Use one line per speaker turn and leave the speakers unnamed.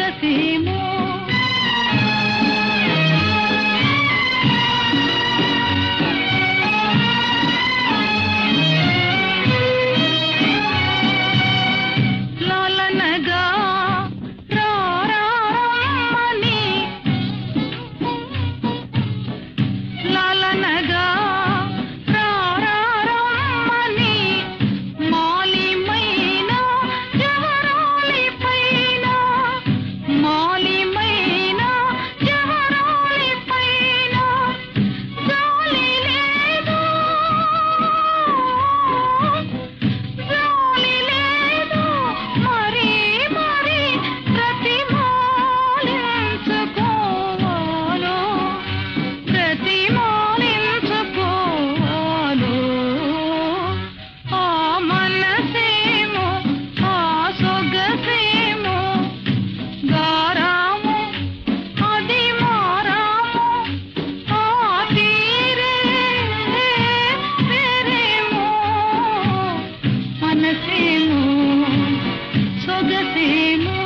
సొగసేమో లాలనగా రారమ్మని లాలనగా రారమ్మని మాలిమైన జవరాలిపైన మాలిమైన జవరాలిపైన జాలి లేదు జాలి లేదు మరి మరి ప్రతిమాలించుకోవాలో ప్రతిమాలించుకోవాలో ఆ మనసేమో ఆ సొగసేమో గారాము అది మారాము ఆ తీరే వేరేమో మనసేమో సొగసేమో